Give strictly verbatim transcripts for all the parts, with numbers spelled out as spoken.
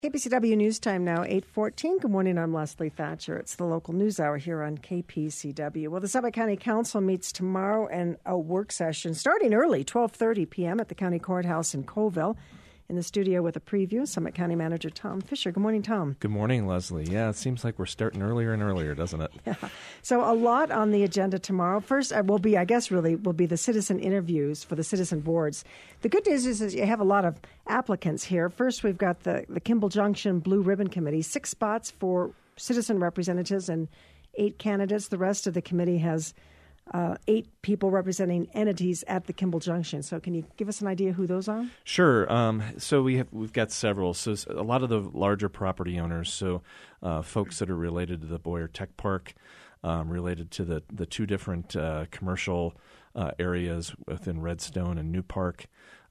K P C W News Time now, eight fourteen. Good morning, I'm Leslie Thatcher. It's the local news hour here on K P C W. Well, the Summit County Council meets tomorrow in a work session starting early, twelve thirty p.m. at the County Courthouse in Colville. In the studio with a preview, Summit County Manager Tom Fisher. Good morning, Tom. Good morning, Leslie. Yeah, it seems like we're starting earlier and earlier, doesn't it? Yeah. So a lot on the agenda tomorrow. First uh, will be, I guess, really will be the citizen interviews for the citizen boards. The good news is, is you have a lot of applicants here. First, we've got the, the Kimball Junction Blue Ribbon Committee, six spots for citizen representatives and eight candidates. The rest of the committee has Uh, eight people representing entities at the Kimball Junction. So can you give us an idea who those are? Sure. Um, so we have, we've got several. So a lot of the larger property owners, so uh, folks that are related to the Boyer Tech Park, um, related to the, the two different uh, commercial uh, areas within Redstone and New Park.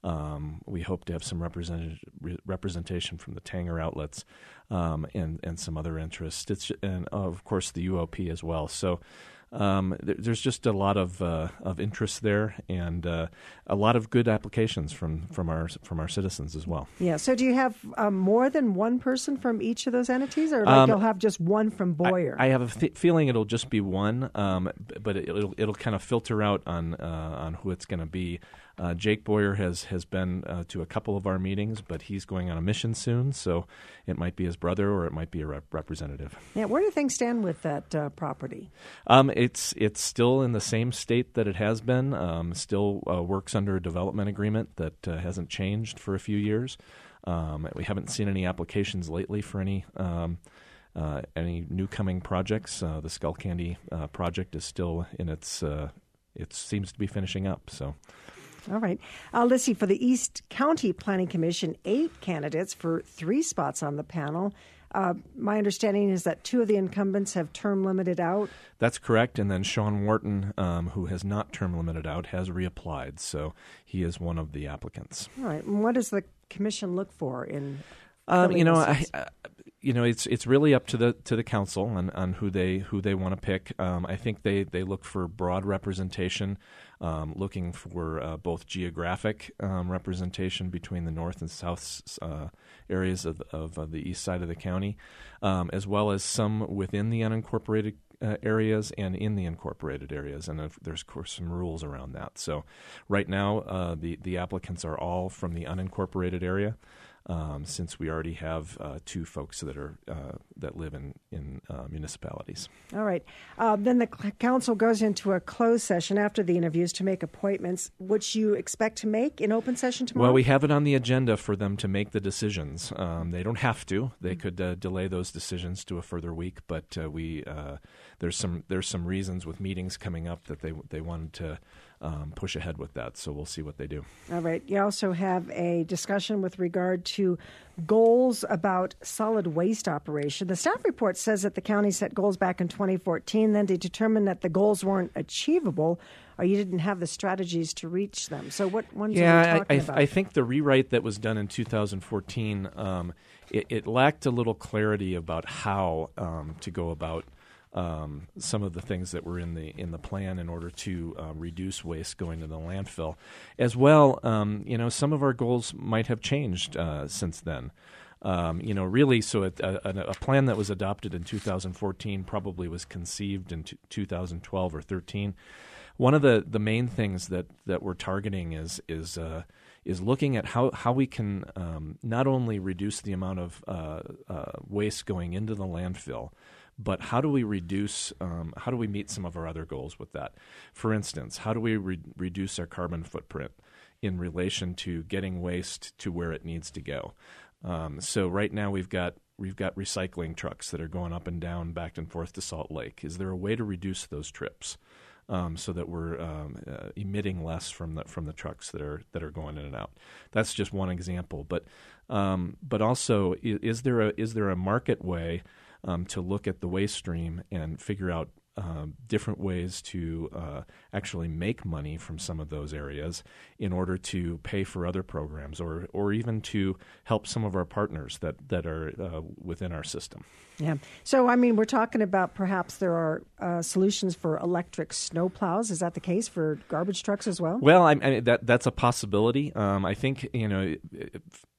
Um, we hope to have some represented, re- representation from the Tanger outlets um, and, and some other interests. It's, and, uh, of course, the U O P as well. So Um, there's just a lot of uh, of interest there, and uh, a lot of good applications from, from our from our citizens as well. Yeah. So, do you have um, more than one person from each of those entities, or like um, you'll have just one from Boyer? I, I have a f- feeling it'll just be one, um, but it, it'll it'll kind of filter out on uh, on who it's going to be. Uh, Jake Boyer has has been uh, to a couple of our meetings, but he's going on a mission soon, so it might be his brother or it might be a rep- representative. Yeah. Where do things stand with that uh, property? Um, it's it's still in the same state that it has been. Um, still uh, works under a development agreement that uh, hasn't changed for a few years. Um, we haven't seen any applications lately for any um, uh, any new coming projects. Uh, the Skull Candy uh, project is still in its. Uh, it seems to be finishing up. So. All right. Uh, let's see. For the East County Planning Commission, eight candidates for three spots on the panel. Uh, my understanding is that two of the incumbents have term limited out. That's correct. And then Sean Wharton, um, who has not term limited out, has reapplied. So he is one of the applicants. All right. And what does the commission look for in Um, you know, I, I, you know, it's it's really up to the to the council on, on who they who they want to pick. Um, I think they, they look for broad representation, um, looking for uh, both geographic um, representation between the north and south uh, areas of of uh, the east side of the county, um, as well as some within the unincorporated uh, areas and in the incorporated areas. And uh, there's of course some rules around that. So, right now, uh, the the applicants are all from the unincorporated area. Um, since we already have uh, two folks that are uh, that live in in uh, municipalities. All right. Uh, then the cl- council goes into a closed session after the interviews to make appointments, which you expect to make in open session tomorrow? Well, we have it on the agenda for them to make the decisions. Um, they don't have to. They could uh, delay those decisions to a further week, but uh, we uh, there's some there's some reasons with meetings coming up that they they wanted to um, push ahead with that. So we'll see what they do. All right. You also have a discussion with regard to goals about solid waste operation. The staff report says that the county set goals back in twenty fourteen, then they determined that the goals weren't achievable or you didn't have the strategies to reach them. So what ones yeah, are we talking I, I, about? I think the rewrite that was done in two thousand fourteen, um, it, it lacked a little clarity about how um, to go about Um, some of the things that were in the in the plan in order to uh, reduce waste going to the landfill, as well. Um, you know, some of our goals might have changed uh, since then. Um, you know, really, so it, a, a plan that was adopted in two thousand fourteen probably was conceived in t- two thousand twelve or thirteen. One of the, the main things that, that we're targeting is is uh, is looking at how how we can um, not only reduce the amount of uh, uh, waste going into the landfill, but how do we reduce, um, how do we meet some of our other goals with that? For instance, how do we re- reduce our carbon footprint in relation to getting waste to where it needs to go? Um, so right now we've got we've got recycling trucks that are going up and down, back and forth to Salt Lake. Is there a way to reduce those trips um, so that we're um, uh, emitting less from the from the trucks that are that are going in and out? That's just one example. But um, but also, is, is there a is there a market way Um, to look at the waste stream and figure out um, different ways to uh, actually make money from some of those areas in order to pay for other programs or or even to help some of our partners that, that are uh, within our system. Yeah. So, I mean, we're talking about perhaps there are uh, solutions for electric snowplows. Is that the case for garbage trucks as well? Well, I, I, that that's a possibility. Um, I think, you know,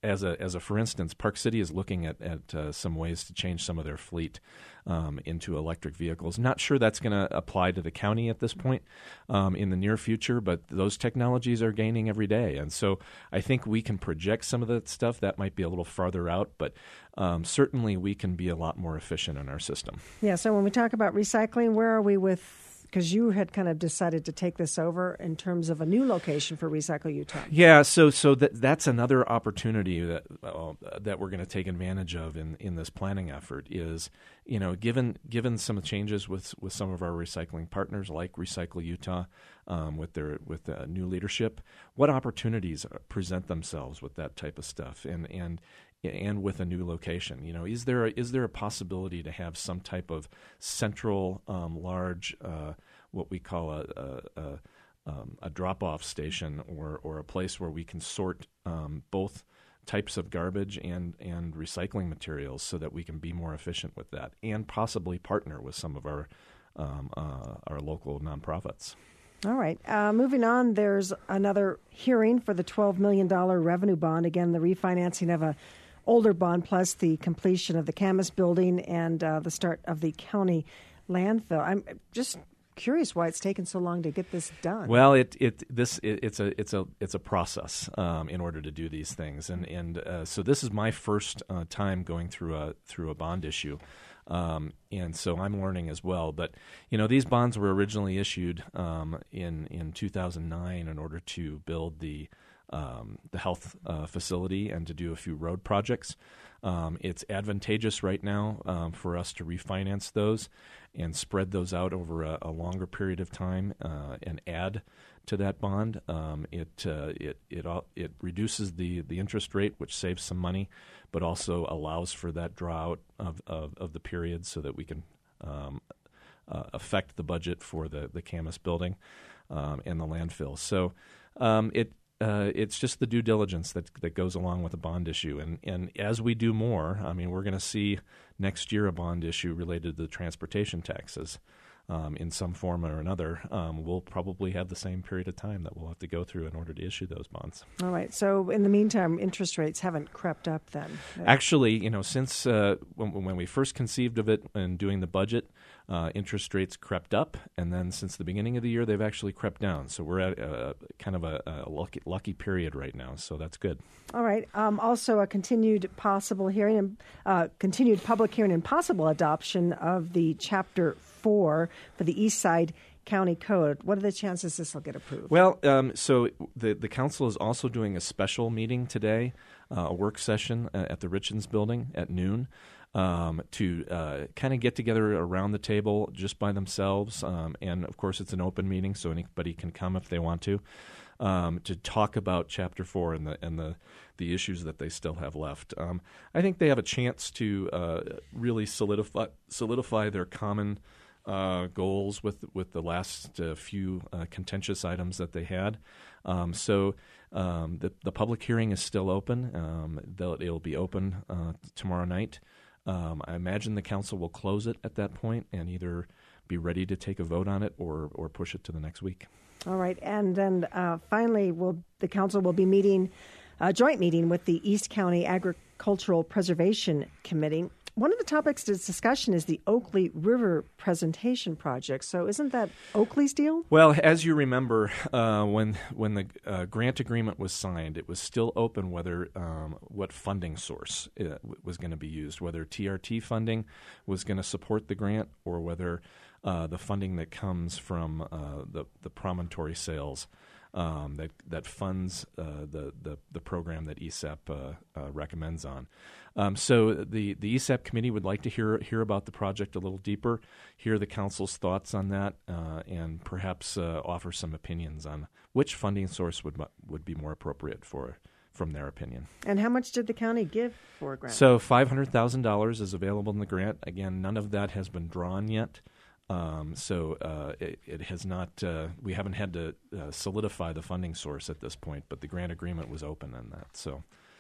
as a as a for instance, Park City is looking at at uh, some ways to change some of their fleet um, into electric vehicles. Not sure that's going to apply to the county at this point um, in the near future, but those technologies are gaining every day, and so I think we can project some of that stuff. That might be a little farther out, but um, certainly we can be a lot more efficient in our system. Yeah. So when we talk about recycling, where are we with? Because you had kind of decided to take this over in terms of a new location for Recycle Utah. Yeah, so so that that's another opportunity that uh, that we're going to take advantage of in, in this planning effort is, you know, given given some changes with with some of our recycling partners like Recycle Utah, um, with their with uh, new leadership, what opportunities present themselves with that type of stuff, and and. and with a new location, you know, is there a, is there a possibility to have some type of central, um, large, uh, what we call a a, a, um, a drop-off station, or or a place where we can sort um, both types of garbage and and recycling materials, so that we can be more efficient with that, and possibly partner with some of our um, uh, our local nonprofits. All right. Uh, moving on, there's another hearing for the twelve million dollars revenue bond. Again, the refinancing of a older bond, plus the completion of the Camas building and uh, the start of the county landfill. I'm just curious why it's taken so long to get this done. Well, it it this it, it's a it's a it's a process um, in order to do these things, and and uh, so this is my first uh, time going through a through a bond issue. Um, and so I'm learning as well. But, you know, these bonds were originally issued um, in in two thousand nine in order to build the um, the health uh, facility and to do a few road projects. Um, it's advantageous right now um, for us to refinance those and spread those out over a, a longer period of time uh, and add to that bond. Um, it uh, it it it reduces the, the interest rate, which saves some money, but also allows for that draw out of, of, of the period so that we can um, uh, affect the budget for the, the Camas building um, and the landfill. So um, it uh, it's just the due diligence that that goes along with a bond issue. And, and as we do more, I mean, we're going to see next year a bond issue related to the transportation taxes. Um, in some form or another, um, we'll probably have the same period of time that we'll have to go through in order to issue those bonds. All right. So in the meantime, interest rates haven't crept up then? Actually, you know, since uh, when, when we first conceived of it and doing the budget, uh, interest rates crept up. And then since the beginning of the year, they've actually crept down. So we're at a, kind of a, a lucky, lucky period right now. So that's good. All right. Um, also, a continued possible hearing, and uh, continued public hearing and possible adoption of the Chapter four for the East Side County Code. What are the chances this will get approved? Well, um, so the the council is also doing a special meeting today, uh, a work session at the Richens Building at noon, um, to uh, kind of get together around the table just by themselves. Um, and, of course, it's an open meeting, so anybody can come if they want to, um, to talk about Chapter four and the and the, the issues that they still have left. Um, I think they have a chance to uh, really solidify solidify their common Uh, goals with with the last uh, few uh, contentious items that they had. Um, so um, the the public hearing is still open. Um, it'll be open uh, tomorrow night. Um, I imagine the council will close it at that point and either be ready to take a vote on it or or push it to the next week. All right, and then uh, finally, will the council will be meeting a joint meeting with the East County Agricultural Preservation Committee. One of the topics to discussion is the Oakley River Presentation Project. So isn't that Oakley's deal? Well, as you remember, uh, when when the uh, grant agreement was signed, it was still open whether um, what funding source uh, was going to be used, whether T R T funding was going to support the grant or whether uh, the funding that comes from uh, the, the promontory sales Um, that that funds uh, the, the the program that E S A P uh, uh, recommends on. Um, so the, the E S A P committee would like to hear hear about the project a little deeper, hear the council's thoughts on that, uh, and perhaps uh, offer some opinions on which funding source would would be more appropriate for from their opinion. And how much did the county give for a grant? So five hundred thousand dollars is available in the grant. Again, none of that has been drawn yet. Um, so uh, it, it has not. Uh, we haven't had to uh, solidify the funding source at this point, but the grant agreement was open on that. So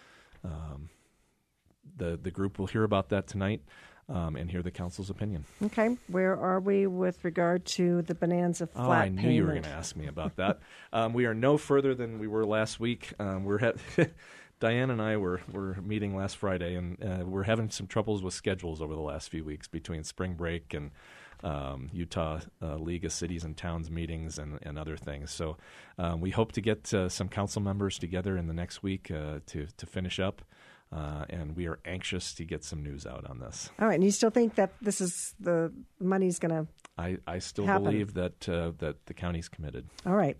um, the the group will hear about that tonight um, and hear the council's opinion. Okay, where are we with regard to the Bonanza flat oh, I payment? knew you were going to ask me about that. um, we are no further than we were last week. Um, we're at Diane and I were, were meeting last Friday, and uh, we're having some troubles with schedules over the last few weeks between spring break and um, Utah uh, League of Cities and Towns meetings and, and other things. So um, we hope to get uh, some council members together in the next week uh, to, to finish up. Uh, and we are anxious to get some news out on this. All right, and you still think that this is the money's going to I, I still happen. believe that uh, that the county's committed. All right.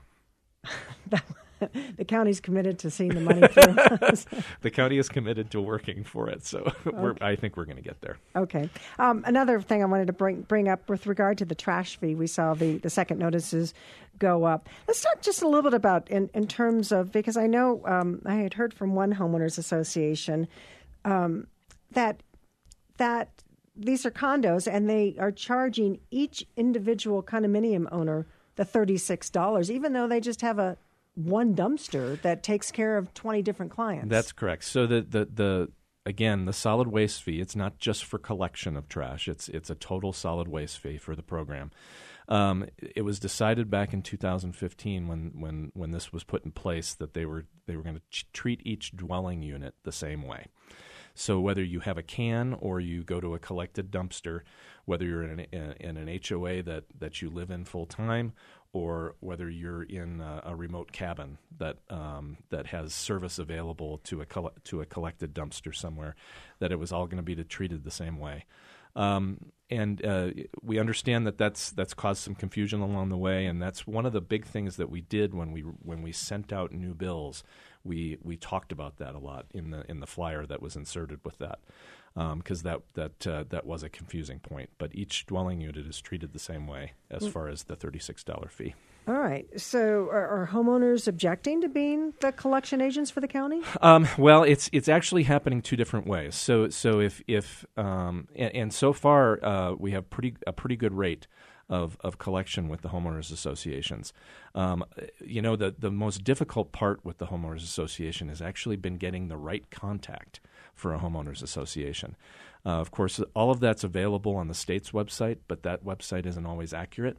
The county's committed to seeing the money through. The county is committed to working for it, so we're, Okay. I think we're going to get there. Okay. Um, another thing I wanted to bring bring up with regard to the trash fee, we saw the, the second notices go up. Let's talk just a little bit about in, in terms of, because I know um, I had heard from one homeowners association um, that that these are condos and they are charging each individual condominium owner the thirty-six dollars, even though they just have a one dumpster that takes care of twenty different clients. That's correct. So the, the, the again, the solid waste fee, it's not just for collection of trash. It's it's a total solid waste fee for the program. Um, it was decided back in two thousand fifteen when, when, when this was put in place that they were they were going to ch- treat each dwelling unit the same way. So whether you have a can or you go to a collected dumpster, whether you're in an, in an H O A that, that you live in full time, or whether you're in a, a remote cabin that um, that has service available to a coll- to a collected dumpster somewhere, that it was all going to be treated the same way. Um, and uh, we understand that that's that's caused some confusion along the way, and that's one of the big things that we did when we when we sent out new bills. We we talked about that a lot in the in the flyer that was inserted with that, because um, that that uh, that was a confusing point. But each dwelling unit is treated the same way as far as the thirty-six dollars fee. All right. So are, are homeowners objecting to being the collection agents for the county? Um, well, it's it's actually happening two different ways. So so if if um, and, and so far uh, we have pretty a pretty good rate of of collection with the homeowners associations. Um, you know, the the most difficult part with the homeowners association has actually been getting the right contact for a homeowners association. Uh, of course, all of that's available on the state's website, but that website isn't always accurate.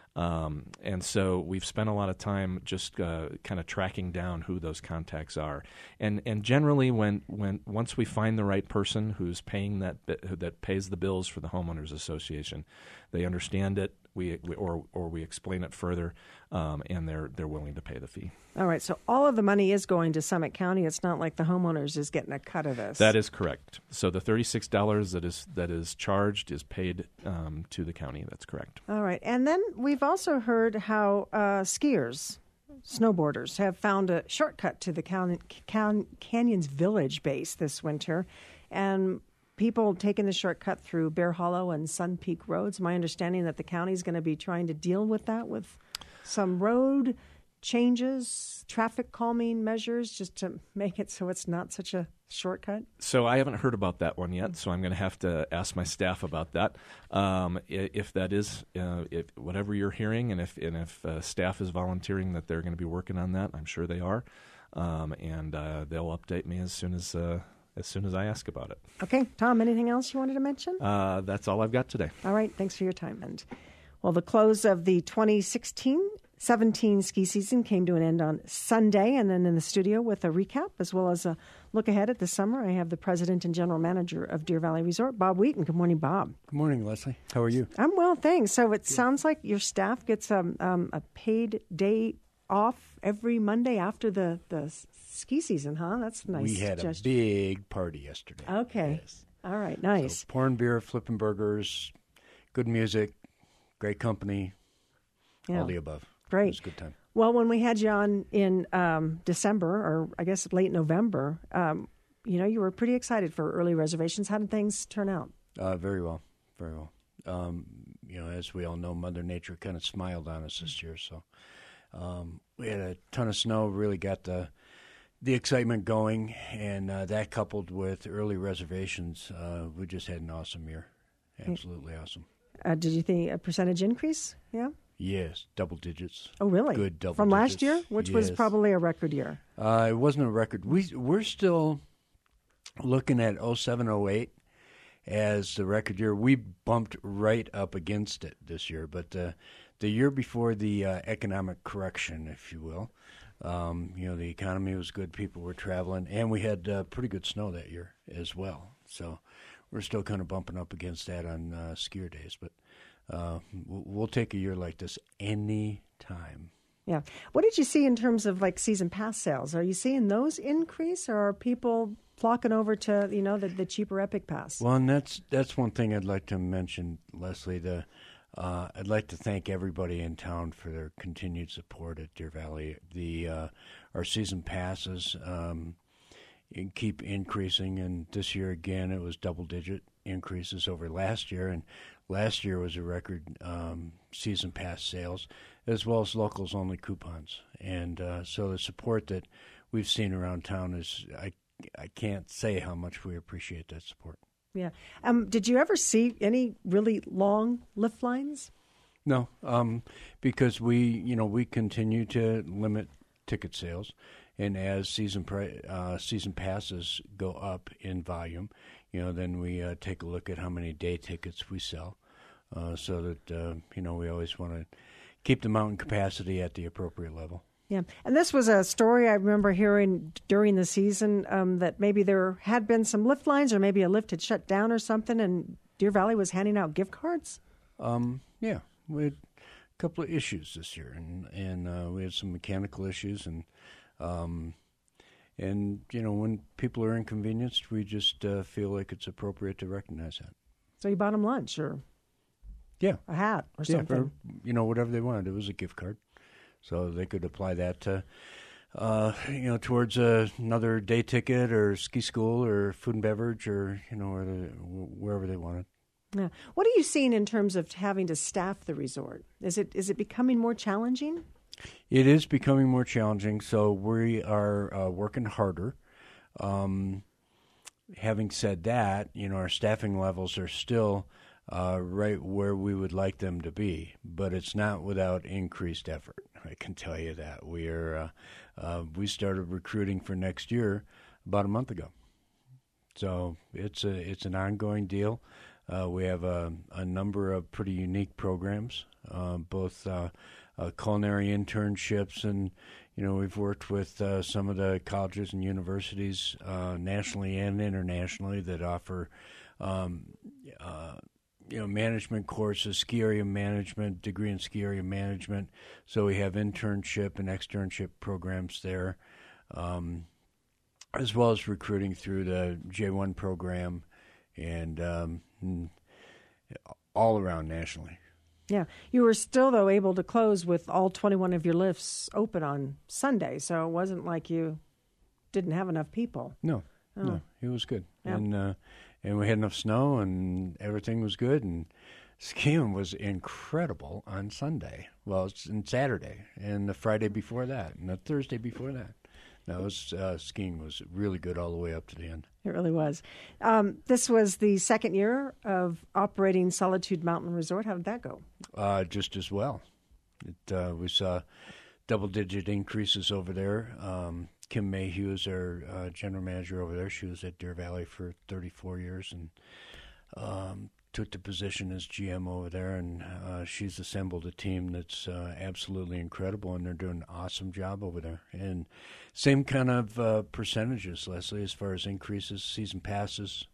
Um, and so we've spent a lot of time just uh, kind of tracking down who those contacts are. And and generally, when, when once we find the right person who's paying that that pays the bills for the homeowners association, they understand it. We, we or or we explain it further, um, and they're they're willing to pay the fee. All right. So all of the money is going to Summit County. It's not like the homeowners is getting a cut of this. That is correct. So the thirty-six dollars that is that is charged is paid um, to the county. That's correct. All right. And then we've also heard how uh, skiers, snowboarders, have found a shortcut to the Can- Can- Canyons Village base this winter, and people taking the shortcut through Bear Hollow and Sun Peak roads. My understanding that the county is going to be trying to deal with that with some road changes, traffic calming measures, just to make it so it's not such a shortcut. So I haven't heard about that one yet, so I'm going to have to ask my staff about that. Um, if that is, uh, if whatever you're hearing, and if and if uh, staff is volunteering that they're going to be working on that, I'm sure they are, um, and uh, they'll update me as soon as. Uh, As soon as I ask about it. Okay. Tom, anything else you wanted to mention? Uh, that's all I've got today. All right. Thanks for your time. And well, the close of the twenty sixteen seventeen ski season came to an end on Sunday. And then in the studio with a recap as well as a look ahead at the summer, I have the president and general manager of Deer Valley Resort, Bob Wheaton. Good morning, Bob. Good morning, Leslie. How are you? I'm well, thanks. So it sounds like your staff gets um, um, a paid day off every Monday after the, the ski season, huh? That's nice. We had gesture. a big party yesterday. Okay. Yes. All right. Nice. So pouring beer, flipping burgers, good music, great company, Yeah. all the above. Great. It was a good time. Well, when we had you on in um, December, or I guess late November, um, you know, you were pretty excited for early reservations. How did things turn out? Uh, very well. Very well. Um, you know, as we all know, Mother Nature kind of smiled on us this year. So um, we had a ton of snow, really got the the excitement going, and uh, that coupled with early reservations, uh, we just had an awesome year. Absolutely awesome. Uh, did you think a percentage increase? Yeah. Yes, double digits. Oh, really? Good double From last digits. year, which was Yes. probably a record year. Uh, it wasn't a record. We we're still looking at oh seven oh eight as the record year. We bumped right up against it this year, but uh, the year before the uh, economic correction, if you will, Um, you know, the economy was good. People were traveling, and we had uh, pretty good snow that year as well. So we're still kind of bumping up against that on uh, skier days. But uh, we'll take a year like this any time. Yeah. What did you see in terms of like season pass sales? Are you seeing those increase, or are people flocking over to, you know, the, the cheaper Epic Pass? Well, and that's that's one thing I'd like to mention, Leslie. The uh, I'd like to thank everybody in town for their continued support at Deer Valley. The uh, our season passes um, keep increasing, and this year again it was double digit increases over last year, and last year was a record um, season pass sales, as well as locals only coupons. And uh, so the support that we've seen around town is, I, I can't say how much we appreciate that support. Yeah. Um, did you ever see any really long lift lines? No, um, because we, you know, we continue to limit ticket sales, and as season pri- uh, season passes go up in volume, you know, then we uh, take a look at how many day tickets we sell, uh, so that uh, you know, we always want to keep the mountain capacity at the appropriate level. Yeah, and this was a story I remember hearing during the season, um, that maybe there had been some lift lines, or maybe a lift had shut down or something, and Deer Valley was handing out gift cards. Um, yeah, we had a couple of issues this year, and and uh, we had some mechanical issues, and um, and you know, when people are inconvenienced, we just uh, feel like it's appropriate to recognize that. So you bought them lunch, or yeah, a hat, or yeah, something. or, you know, whatever they wanted. It was a gift card, so they could apply that to, uh, you know, towards uh, another day ticket or ski school or food and beverage, or you know, where they, wherever they wanted. Yeah. What are you seeing in terms of having to staff the resort? Is it is it becoming more challenging? It is becoming more challenging, so we are uh, working harder. Um, having said that, you know, our staffing levels are still uh, right where we would like them to be, but it's not without increased effort. I can tell you that. We are uh, uh, we started recruiting for next year about a month ago, so it's a it's an ongoing deal. Uh, we have a, a number of pretty unique programs, uh, both uh, uh, culinary internships, and you know, we've worked with uh, some of the colleges and universities uh, nationally and internationally that offer um, uh, you know, management courses, ski area management, degree in ski area management. So we have internship and externship programs there, um, as well as recruiting through the J one program, and um, all around nationally. Yeah. You were still, though, able to close with all twenty-one of your lifts open on Sunday, so it wasn't like you didn't have enough people. No, oh. no, it was good. Yeah. And uh, and we had enough snow, and everything was good, and skiing was incredible on Sunday. Well, it's on Saturday, and the Friday before that, and the Thursday before that. No, it was, uh, skiing was really good all the way up to the end. It really was. Um, this was the second year of operating Solitude Mountain Resort. How did that go? Uh, just as well. It, uh, we saw double-digit increases over there. Um, Kim Mayhew is our uh, general manager over there. She was at Deer Valley for thirty-four years and um, took the position as G M over there. And uh, she's assembled a team that's uh, absolutely incredible, and they're doing an awesome job over there. And same kind of uh, percentages, Leslie, as far as increases, season passes,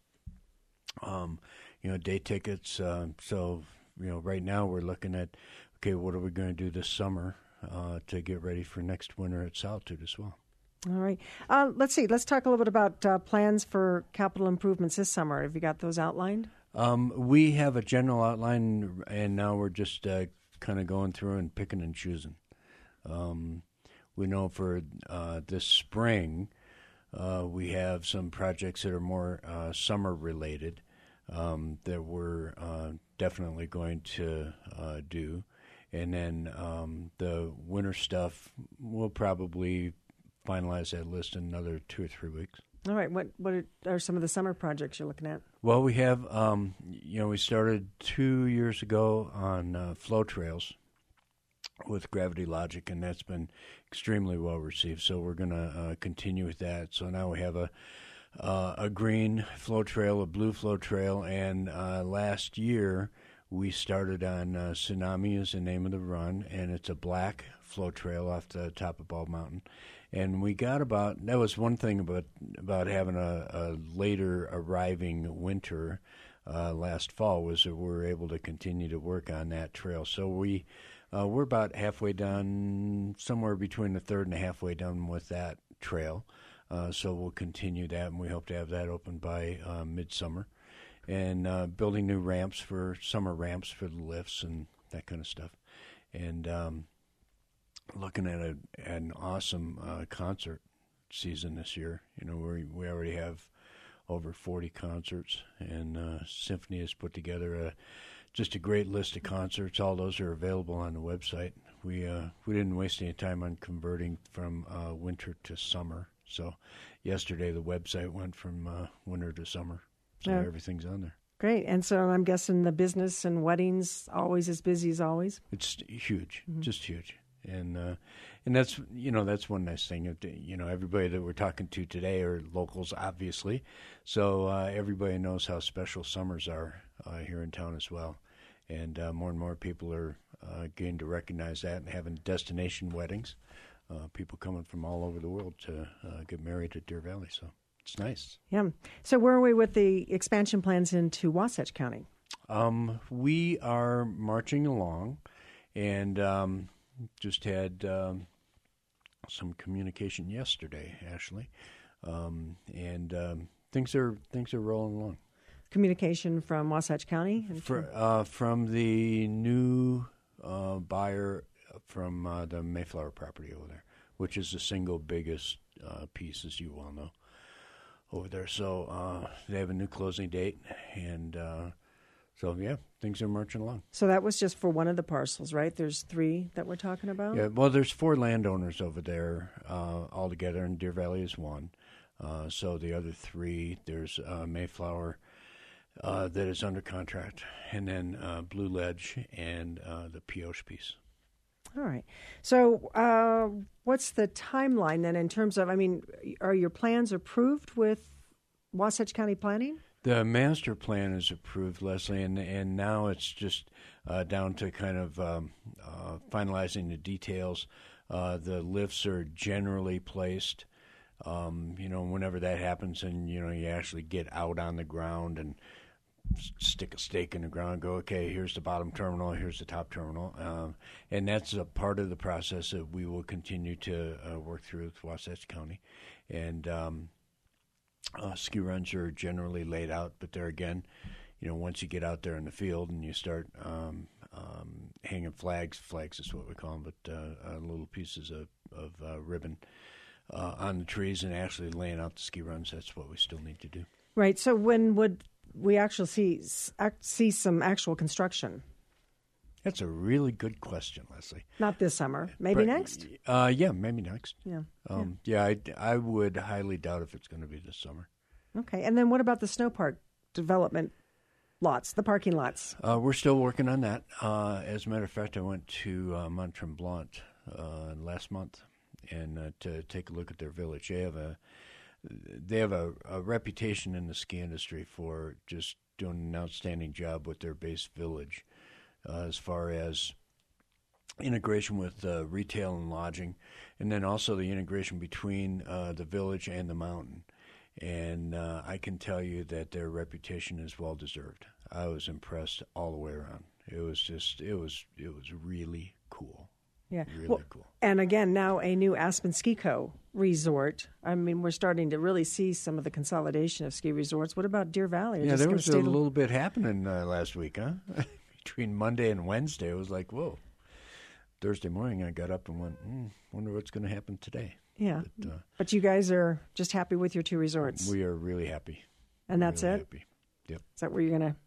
um, you know, day tickets. Uh, so, you know, right now we're looking at, okay, what are we going to do this summer uh, to get ready for next winter at Solitude as well? All right. Uh, let's see. Let's talk a little bit about uh, plans for capital improvements this summer. Have you got those outlined? Um, we have a general outline, and now we're just uh, kind of going through and picking and choosing. Um, we know for uh, this spring, uh, we have some projects that are more uh, summer-related um, that we're uh, definitely going to uh, do. And then um, the winter stuff, we'll probably finalize that list in another two or three weeks. All right. What what are, are some of the summer projects you're looking at? Well, we have, um, you know, we started two years ago on uh, flow trails with Gravity Logic, and that's been extremely well received. So we're going to uh, continue with that. So now we have a uh, a green flow trail, a blue flow trail, and uh, last year we started on uh, Tsunami is the name of the run, and it's a black flow trail off the top of Bald Mountain. And we got about, that was one thing about about having a, a later arriving winter uh, last fall, was that we were able to continue to work on that trail. So we, uh, we're about halfway done, somewhere between the third and a halfway done with that trail. Uh, so we'll continue that, and we hope to have that open by uh, midsummer. And uh, building new ramps for summer ramps for the lifts and that kind of stuff. And um, looking at a, an awesome uh, concert season this year. You know, we we already have over forty concerts, and uh, Symphony has put together a just a great list of concerts. All those are available on the website. We uh, we didn't waste any time on converting from uh, winter to summer. So yesterday the website went from uh, winter to summer. So Yeah. everything's on there. Great. And so I'm guessing the business and weddings always as busy as always. It's huge, just huge, and uh, and that's you know that's one nice thing. You know, everybody that we're talking to today are locals, obviously, so uh, everybody knows how special summers are uh, here in town as well, and uh, more and more people are uh, getting to recognize that and having destination weddings. Uh, people coming from all over the world to uh, get married at Deer Valley, so it's nice. Yeah. So where are we with the expansion plans into Wasatch County? Um, we are marching along, and um, just had um, some communication yesterday, actually, um, and um, things are things are rolling along. Communication from Wasatch County? And For, uh, from the new uh, buyer from uh, the Mayflower property over there, which is the single biggest uh, piece, as you well know, over there. So uh, they have a new closing date, and uh, so, yeah, things are marching along. So that was just for one of the parcels, right? There's three that we're talking about? Yeah, well, there's four landowners over there uh, altogether, and Deer Valley is one. Uh, so the other three, there's uh, Mayflower uh, that is under contract, and then uh, Blue Ledge and uh, the Pioche piece. All right. So uh, what's the timeline then in terms of, I mean, are your plans approved with Wasatch County Planning? The master plan is approved, Leslie, and and now it's just uh, down to kind of um, uh, finalizing the details. Uh, the lifts are generally placed. Um, you know, whenever that happens, and you know, you actually get out on the ground and stick a stake in the ground and go, okay, here's the bottom terminal, here's the top terminal. Um, and that's a part of the process that we will continue to uh, work through with Wasatch County. And um, uh, ski runs are generally laid out, but there again, you know, once you get out there in the field and you start um, um, hanging flags, flags is what we call them, but uh, uh, little pieces of, of uh, ribbon uh, on the trees and actually laying out the ski runs, that's what we still need to do. Right. So when would we actually see see some actual construction? That's a really good question, Leslie. Not this summer. Maybe But, next? Uh, yeah, maybe next. Yeah. Um, yeah, I, I would highly doubt if it's going to be this summer. Okay. And then what about the snow park development lots, the parking lots? Uh, we're still working on that. Uh, as a matter of fact, I went to uh, Mont Tremblant uh, last month and uh, to take a look at their village. They have a they have a, a reputation in the ski industry for just doing an outstanding job with their base village, uh, as far as integration with uh, retail and lodging, and then also the integration between uh, the village and the mountain. And uh, I can tell you that their reputation is well deserved. I was impressed all the way around. It was just, it was, it was really cool. Yeah. Really Well, cool. and again, now a new Aspen Ski Co. resort. I mean, we're starting to really see some of the consolidation of ski resorts. What about Deer Valley? Are Yeah, just there gonna was a stay- little bit happening uh, last week, huh? Between Monday and Wednesday, it was like, whoa. Thursday morning, I got up and went, hmm, wonder what's going to happen today. Yeah. But, uh, But you guys are just happy with your two resorts. we are really happy. and that's really it? Happy. Yep. Is that where you're going to?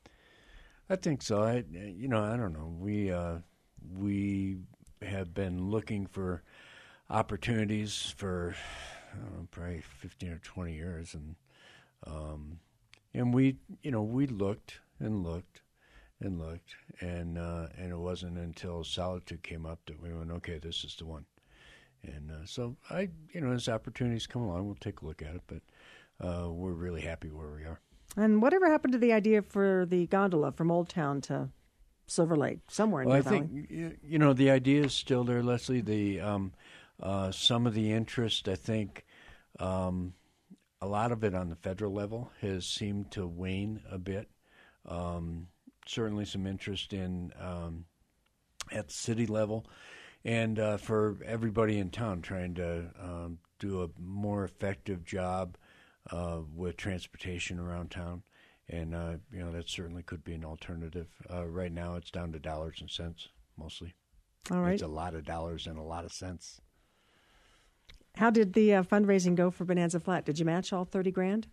I think so. I, you know, I don't know. We uh, we have been looking for opportunities for I don't know, probably fifteen or twenty years, and um, and we, you know, we looked and looked and looked, and uh, and it wasn't until Solitude came up that we went, okay, this is the one. And uh, so I, you know, as opportunities come along, we'll take a look at it, but uh, we're really happy where we are. And whatever happened to the idea for the gondola from Old Town to Silver Lake, somewhere in well, Deer I Valley? think, you know, the idea is still there, Leslie. The um, uh, some of the interest, I think, um, a lot of it on the federal level has seemed to wane a bit. Um, certainly some interest in um, at the city level, and uh, for everybody in town trying to um, do a more effective job uh, with transportation around town. And, uh, you know, that certainly could be an alternative. Uh, right now it's down to dollars and cents, mostly. All right. It's a lot of dollars and a lot of cents. How did the uh, fundraising go for Bonanza Flat? Did you match all thirty grand?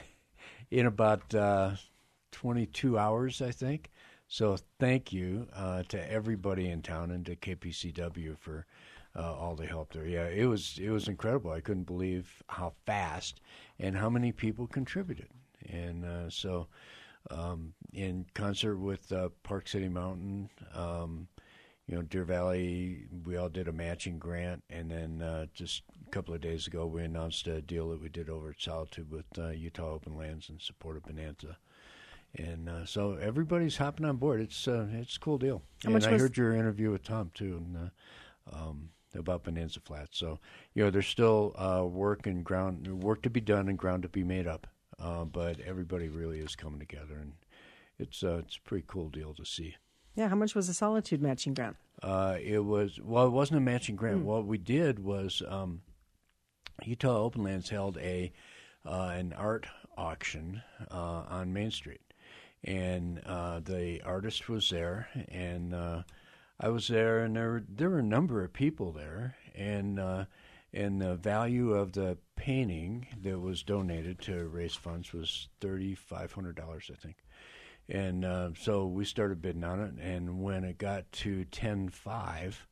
In about uh, twenty-two hours, I think. So thank you uh, to everybody in town and to K P C W for uh, all the help there. Yeah, it was it was incredible. I couldn't believe how fast and how many people contributed. And uh, so um, in concert with uh, Park City Mountain, um, you know, Deer Valley, we all did a matching grant. And then uh, just a couple of days ago, we announced a deal that we did over at Solitude with uh, Utah Open Lands in support of Bonanza. And uh, so everybody's hopping on board. It's uh, it's a cool deal. How and much I was- heard your interview with Tom, too, and, uh, um, about Bonanza Flats. So, you know, there's still uh, work and ground work to be done and ground to be made up. Uh, but everybody really is coming together, and it's uh, it's a pretty cool deal to see. Yeah, how much was the Solitude matching grant? Uh, it was well, it wasn't a matching grant. Mm. What we did was um, Utah Open Lands held a uh, an art auction uh, on Main Street, and uh, the artist was there, and uh, I was there, and there were, there were a number of people there, and uh, and the value of the painting that was donated to raise funds was thirty-five hundred dollars, I think. And uh, so we started bidding on it, and when it got to ten five,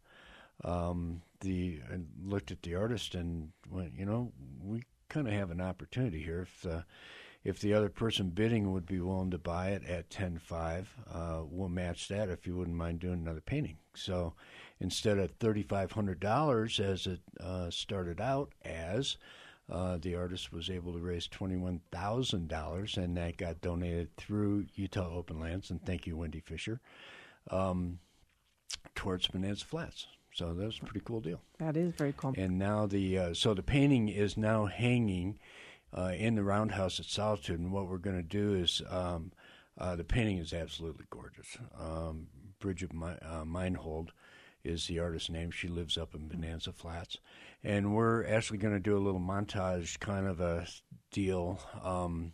um, the I looked at the artist and went, you know, we kind of have an opportunity here. If the, if the other person bidding would be willing to buy it at ten five, uh, we'll match that if you wouldn't mind doing another painting. So instead of thirty-five hundred dollars as it uh, started out as, Uh, the artist was able to raise twenty-one thousand dollars, and that got donated through Utah Open Lands, and thank you, Wendy Fisher, um, towards Bonanza Flats. So that was a pretty cool deal. That is very cool. And now the uh, so the painting is now hanging uh, in the Roundhouse at Solitude, and what we're going to do is um, uh, the painting is absolutely gorgeous. Um, Bridget Mi- uh, Meinhold is the artist's name. She lives up in Bonanza Flats. And we're actually going to do a little montage kind of a deal um,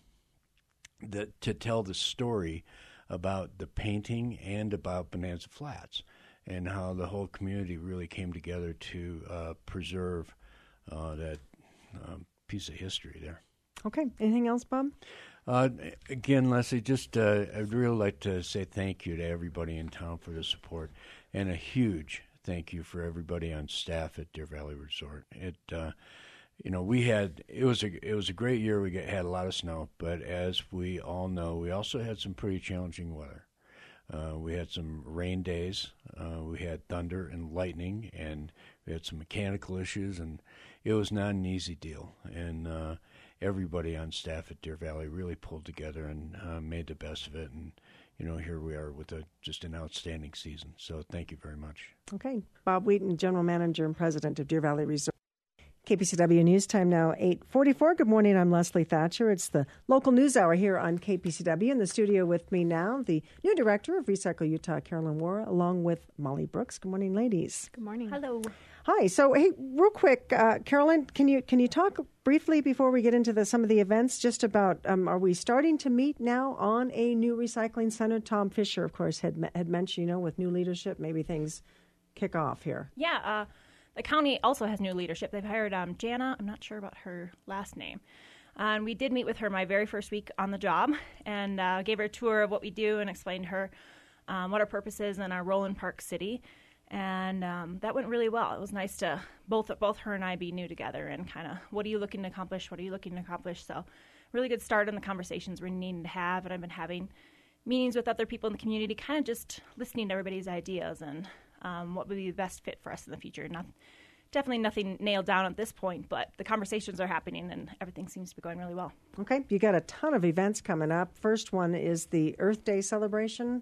that to tell the story about the painting and about Bonanza Flats and how the whole community really came together to uh, preserve uh, that um, piece of history there. Okay. Anything else, Bob? Uh, again, Leslie, just uh, I'd really like to say thank you to everybody in town for the support, and a huge thank you for everybody on staff at Deer Valley Resort. It, uh, you know, we had it was a it was a great year. We get, had a lot of snow, but as we all know, we also had some pretty challenging weather. Uh, we had some rain days. Uh, we had thunder and lightning, and we had some mechanical issues, and it was not an easy deal. And uh, everybody on staff at Deer Valley really pulled together and uh, made the best of it. And you know, here we are with a, just an outstanding season. So thank you very much. Okay. Bob Wheaton, General Manager and President of Deer Valley Resort. K P C W News Time now, eight forty-four. Good morning. I'm Leslie Thatcher. It's the local news hour here on K P C W. In the studio with me now, the new director of Recycle Utah, Carolyn Wara, along with Molly Brooks. Good morning, ladies. Good morning. Hello. Hi. So, hey, real quick, uh, Carolyn, can you can you talk briefly before we get into the, some of the events, just about um, are we starting to meet now on a new recycling center? Tom Fisher, of course, had had mentioned, you know, with new leadership, maybe things kick off here. Yeah, uh, the county also has new leadership. They've hired um, Jana. I'm not sure about her last name. Uh, and we did meet with her my very first week on the job, and uh, gave her a tour of what we do and explained to her um, what our purpose is and our role in Park City. And um, that went really well. It was nice to both both her and I be new together and kind of, what are you looking to accomplish? What are you looking to accomplish? So really good start on the conversations we're needing to have. And I've been having meetings with other people in the community, kind of just listening to everybody's ideas and um, what would be the best fit for us in the future. Not definitely nothing nailed down at this point, but the conversations are happening and everything seems to be going really well. Okay, you got a ton of events coming up. First one is the Earth Day celebration.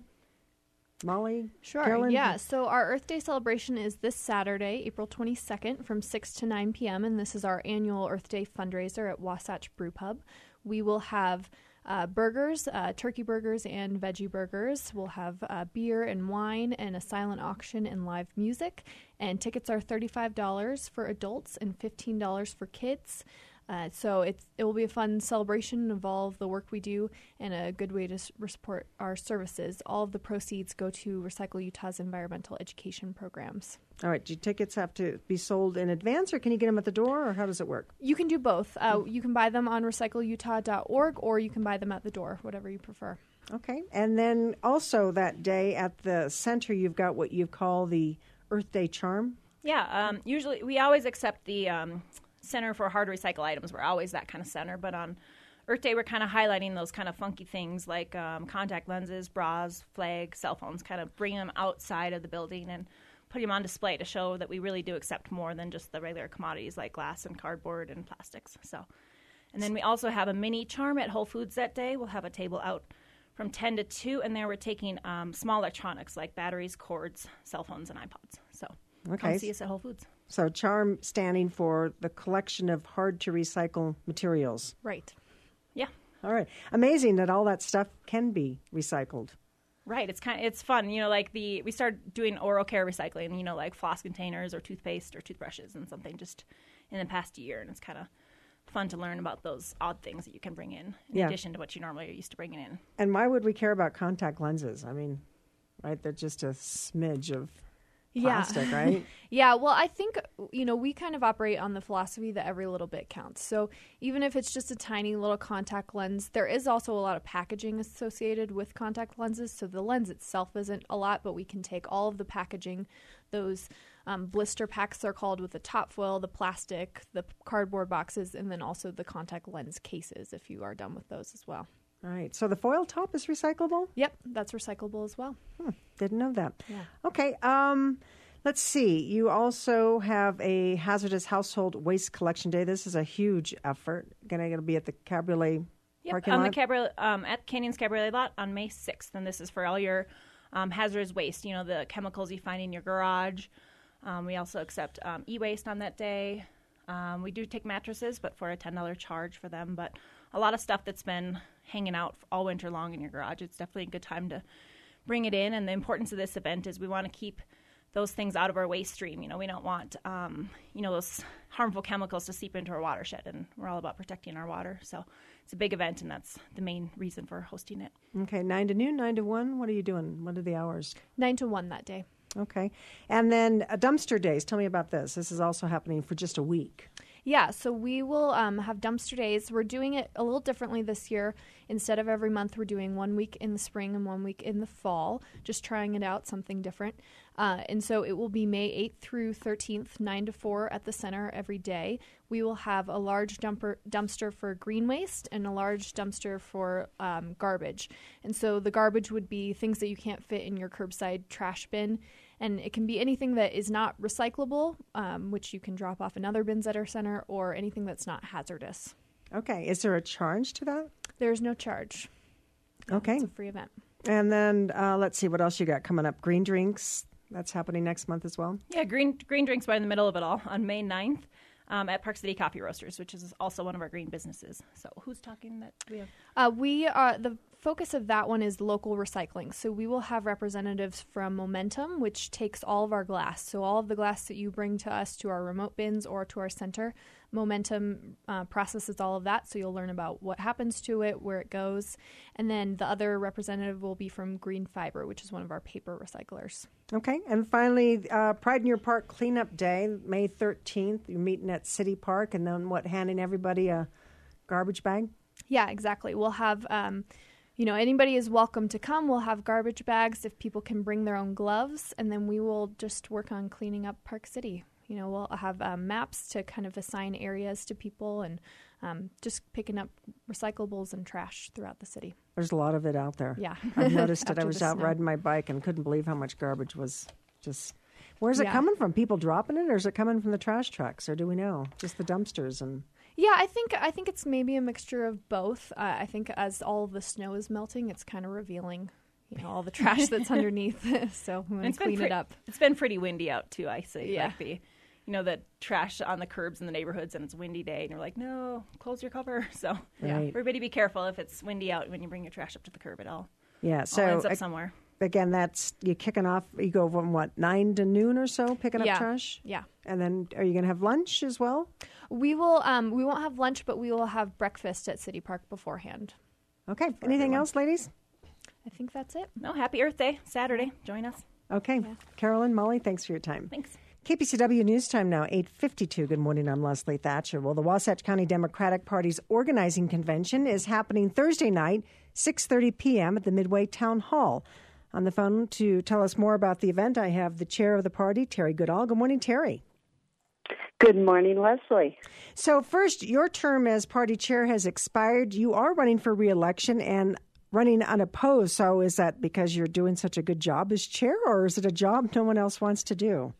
Molly? Sure, Carolyn? yeah. So our Earth Day celebration is this Saturday, April twenty-second from six to nine p.m., and this is our annual Earth Day fundraiser at Wasatch Brew Pub. We will have uh, burgers, uh, turkey burgers and veggie burgers. We'll have uh, beer and wine and a silent auction and live music. And tickets are thirty-five dollars for adults and fifteen dollars for kids. Uh, so it's, it will be a fun celebration of all of the work we do and a good way to s- support our services. All of the proceeds go to Recycle Utah's environmental education programs. All right, do tickets have to be sold in advance, or can you get them at the door, or how does it work? You can do both. Uh, you can buy them on recycle utah dot org, or you can buy them at the door, whatever you prefer. Okay, and then also that day at the center, you've got what you call the Earth Day Charm. Yeah, um, usually we always accept the um, Center for Hard to Recycle Items. We're always that kind of center, but on Earth Day, we're kind of highlighting those kind of funky things like um, contact lenses, bras, flags, cell phones, kind of bringing them outside of the building and putting them on display to show that we really do accept more than just the regular commodities like glass and cardboard and plastics. So, and then we also have a mini charm at Whole Foods that day. We'll have a table out from ten to two, and there we're taking um, small electronics like batteries, cords, cell phones, and iPods. So Okay. come see us at Whole Foods. So charm standing for the collection of hard-to-recycle materials. Right. Yeah. All right. Amazing that all that stuff can be recycled. Right, it's kind of, it's fun, you know. Like the we started doing oral care recycling, you know, like floss containers or toothpaste or toothbrushes and something just in the past year, and it's kind of fun to learn about those odd things that you can bring in in Yeah. addition to what you normally are used to bringing in. And why would we care about contact lenses? I mean, right? They're just a smidge of plastic, yeah. right? Yeah, well, I think, you know, we kind of operate on the philosophy that every little bit counts. So even if it's just a tiny little contact lens, there is also a lot of packaging associated with contact lenses. So the lens itself isn't a lot, but we can take all of the packaging, those um, blister packs they're called, with the top foil, the plastic, the cardboard boxes, and then also the contact lens cases if you are done with those as well. All right. So the foil top is recyclable? Yep, that's recyclable as well. Hmm, didn't know that. Yeah. Okay. Um, let's see. You also have a hazardous household waste collection day. This is a huge effort. Going to be at the Cabriolet Yep, parking on lot. the Cabriolet, um, at Canyon's Cabriolet lot on May sixth, and this is for all your um, hazardous waste. You know, the chemicals you find in your garage. Um, we also accept um, e-waste on that day. Um, we do take mattresses, but for a ten dollars charge for them. But a lot of stuff that's been hanging out all winter long in your garage. It's definitely a good time to bring it in. And the importance of this event is we want to keep those things out of our waste stream. You know, we don't want, um, you know, those harmful chemicals to seep into our watershed, and we're all about protecting our water. So it's a big event, and that's the main reason for hosting it. Okay. Nine to noon, nine to one. What are you doing? What are the hours? Nine to one that day. Okay. And then uh, dumpster days. Tell me about this. This is also happening for just a week. Yeah, so we will um, have dumpster days. We're doing it a little differently this year. Instead of every month, we're doing one week in the spring and one week in the fall, just trying it out, something different. Uh, and so it will be May eighth through thirteenth, nine to four at the center every day. We will have a large dumper, dumpster for green waste and a large dumpster for um, garbage. And so the garbage would be things that you can't fit in your curbside trash bin. And it can be anything that is not recyclable, um, which you can drop off in other bins at our center, or anything that's not hazardous. Okay. Is there a charge to that? There's no charge. No, Okay. It's a free event. And then uh, let's see what else you got coming up. Green drinks. That's happening next month as well. Yeah, Green Green Drinks right in the middle of it all on May ninth um, at Park City Coffee Roasters, which is also one of our green businesses. So who's talking that we have? Uh, we are the focus of that one is local recycling. So we will have representatives from Momentum, which takes all of our glass. So all of the glass that you bring to us to our remote bins or to our center, Momentum uh, processes all of that. So you'll learn about what happens to it, where it goes. And then the other representative will be from Green Fiber, which is one of our paper recyclers. Okay. And finally, uh, Pride in Your Park Cleanup Day, May thirteenth. You're meeting at City Park, and then what, handing everybody a garbage bag? Yeah, exactly. We'll have, um, you know, anybody is welcome to come. We'll have garbage bags if people can bring their own gloves, and then we will just work on cleaning up Park City. You know, we'll have um, maps to kind of assign areas to people, and um, just picking up recyclables and trash throughout the city. There's a lot of it out there. Yeah. I've noticed it. I After was the out snow. riding my bike and couldn't believe how much garbage was just... Where's it Yeah. coming from? People dropping it, or is it coming from the trash trucks, or do we know? Just the dumpsters and. Yeah, I think I think it's maybe a mixture of both. Uh, I think as all of the snow is melting, it's kind of revealing, you know, all the trash that's underneath. So we want It's to been clean pre- it up. It's been pretty windy out too. I see. Yeah. Like the, you know, the trash on the curbs in the neighborhoods, and it's a windy day, and you're like, no, close your cover. So yeah, Right. everybody be careful if it's windy out when you bring your trash up to the curb at all. Yeah. So all ends up uh, somewhere. again, that's you kicking off. You go from what nine to noon or so, picking up Yeah. trash. Yeah. And then, are you going to have lunch as well? We will. Um, we won't have lunch, but we will have breakfast at City Park beforehand. Okay. Anything everyone. else, ladies? I think that's it. No, happy Earth Day, Saturday. Join us. Okay. Carolyn, Molly, thanks for your time. Thanks. K P C W News Time now, eight fifty-two. Good morning, I'm Leslie Thatcher. Well, the Wasatch County Democratic Party's organizing convention is happening Thursday night, six thirty p.m. at the Midway Town Hall. On the phone to tell us more about the event, I have the chair of the party, Terry Goodall. Good morning, Terry. Good morning, Leslie. So first, your term as party chair has expired. You are running for re-election and running unopposed. So is that because you're doing such a good job as chair, or is it a job no one else wants to do?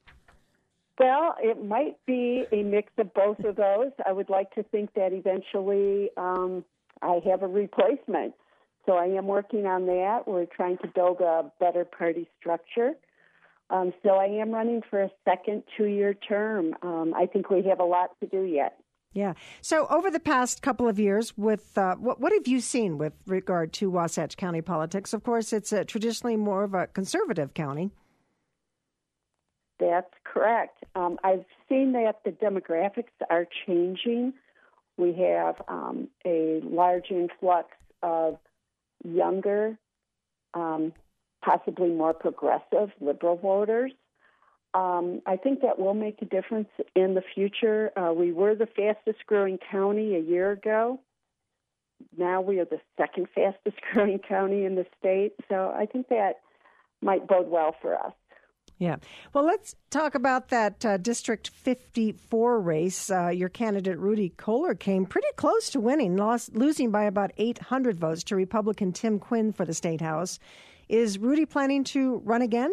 Well, it might be a mix of both of those. I would like to think that eventually um, I have a replacement. So I am working on that. We're trying to build a better party structure. Um, so I am running for a second two-year term. Um, I think we have a lot to do yet. Yeah. So over the past couple of years, with uh, what, what have you seen with regard to Wasatch County politics? Of course, it's uh, traditionally more of a conservative county. That's correct. Um, I've seen that the demographics are changing. We have um, a large influx of younger, um, possibly more progressive liberal voters. Um, I think that will make a difference in the future. Uh, we were the fastest growing county a year ago. Now we are the second fastest growing county in the state. So I think that might bode well for us. Yeah. Well, let's talk about that uh, District fifty-four race. Uh, your candidate, Rudy Kohler, came pretty close to winning, lost, losing by about eight hundred votes to Republican Tim Quinn for the State House. Is Rudy planning to run again?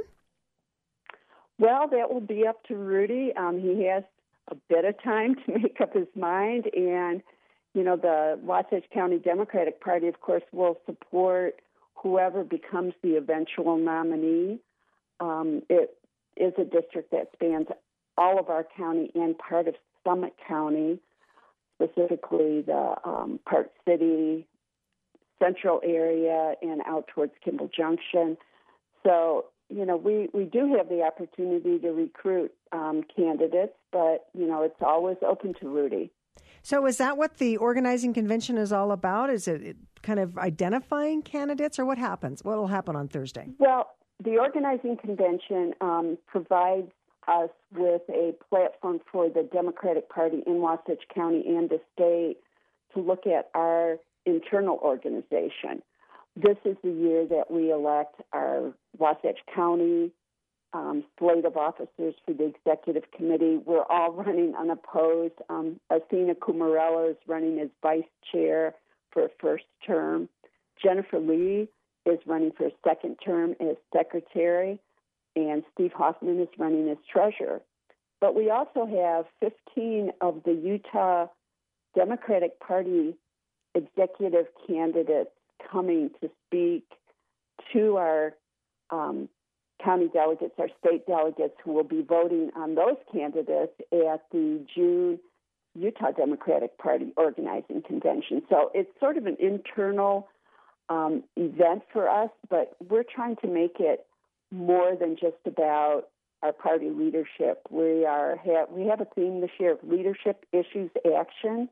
Well, that will be up to Rudy. Um, he has a bit of time to make up his mind. And, you know, the Wasatch County Democratic Party, of course, will support whoever becomes the eventual nominee. Um, it is a district that spans all of our county and part of Summit County, specifically the um, Park City, central area, and out towards Kimball Junction. So, you know, we, we do have the opportunity to recruit um, candidates, but, you know, it's always open to Rudy. So is that what the organizing convention is all about? Is it kind of identifying candidates, or what happens? What will happen on Thursday? Well, the organizing convention um, provides us with a platform for the Democratic Party in Wasatch County and the state to look at our internal organization. This is the year that we elect our Wasatch County um, slate of officers for the executive committee. We're all running unopposed. Um, Athena Cumarello is running as vice chair for a first term. Jennifer Lee is running for a second term as secretary, and Steve Hoffman is running as treasurer. But we also have fifteen of the Utah Democratic Party executive candidates coming to speak to our um, county delegates, our state delegates, who will be voting on those candidates at the June Utah Democratic Party organizing convention. So it's sort of an internal um, event for us, but we're trying to make it more than just about our party leadership. We are ha- we have a theme this year of leadership, issues, action.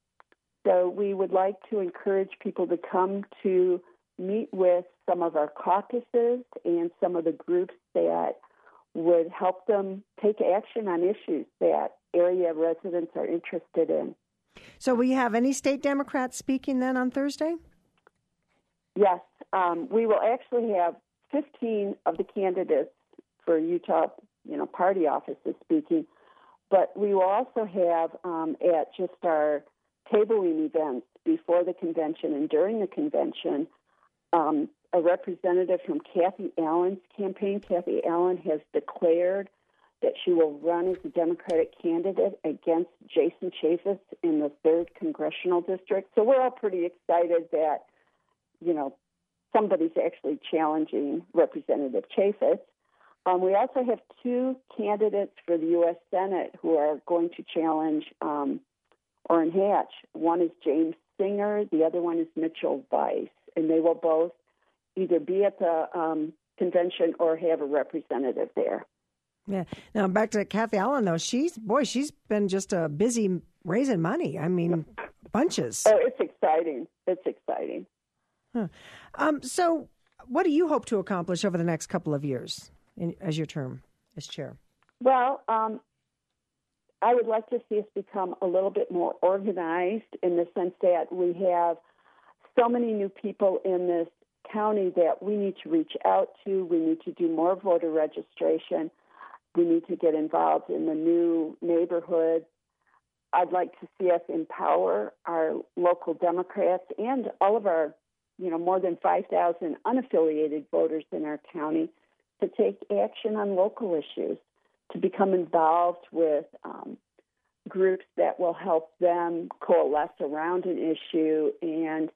So we would like to encourage people to come to meet with some of our caucuses and some of the groups that would help them take action on issues that area residents are interested in. So will you have any state Democrats speaking then on Thursday? Yes, um, we will actually have fifteen of the candidates for Utah, you know, party offices speaking, but we will also have um, at just our tabling events before the convention and during the convention, um, a representative from Kathy Allen's campaign. Kathy Allen has declared that she will run as a Democratic candidate against Jason Chaffetz in the third Congressional District. So we're all pretty excited that, you know, somebody's actually challenging Representative Chaffetz. Um, we also have two candidates for the U S Senate who are going to challenge um, Orrin Hatch. One is James Singer. The other one is Mitchell Weiss. And they will both either be at the um, convention or have a representative there. Yeah. Now back to Kathy Allen, though. She's boy, she's been just a uh, busy raising money. I mean, bunches. Oh, it's exciting. It's exciting. Huh. Um, so, what do you hope to accomplish over the next couple of years in, as your term as chair? Well, um, I would like to see us become a little bit more organized in the sense that we have so many new people in this county that we need to reach out to. We need to do more voter registration. We need to get involved in the new neighborhoods. I'd like to see us empower our local Democrats and all of our, you know, more than five thousand unaffiliated voters in our county to take action on local issues, to become involved with um, groups that will help them coalesce around an issue, and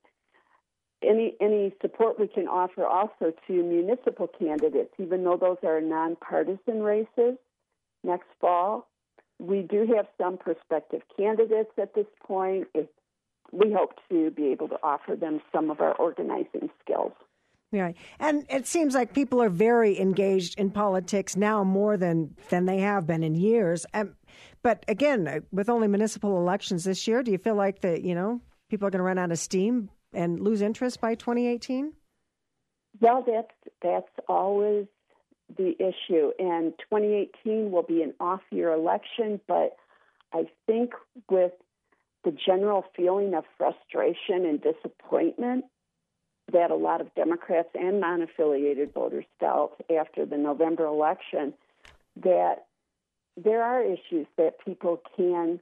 any any support we can offer also to municipal candidates, even though those are nonpartisan races next fall. We do have some prospective candidates at this point. If we hope to be able to offer them some of our organizing skills. Yeah, and it seems like people are very engaged in politics now more than, than they have been in years. Um, but again, with only municipal elections this year, do you feel like that, you know, people are going to run out of steam and lose interest by twenty eighteen? Well, that's, that's always the issue. And twenty eighteen will be an off-year election, but I think with the general feeling of frustration and disappointment that a lot of Democrats and non-affiliated voters felt after the November election, that there are issues that people can,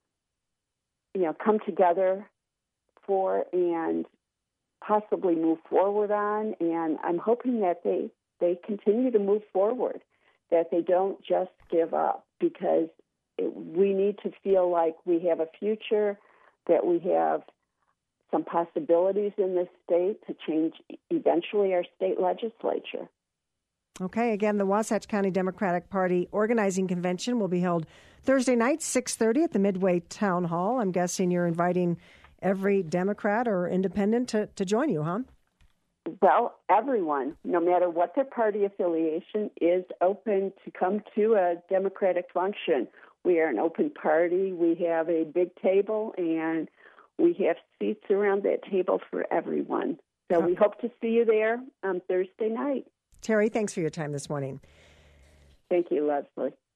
you know, come together for and possibly move forward on. And I'm hoping that they, they continue to move forward, that they don't just give up, because it, we need to feel like we have a future, that we have some possibilities in this state to change eventually our state legislature. Okay, again, the Wasatch County Democratic Party organizing convention will be held Thursday night, six thirty at the Midway Town Hall. I'm guessing you're inviting every Democrat or independent to, to join you, huh? Well, everyone, no matter what their party affiliation, is open to come to a Democratic function. We are an open party. We have a big table, and we have seats around that table for everyone. So we hope to see you there on Thursday night. Terry, thanks for your time this morning. Thank you, Leslie.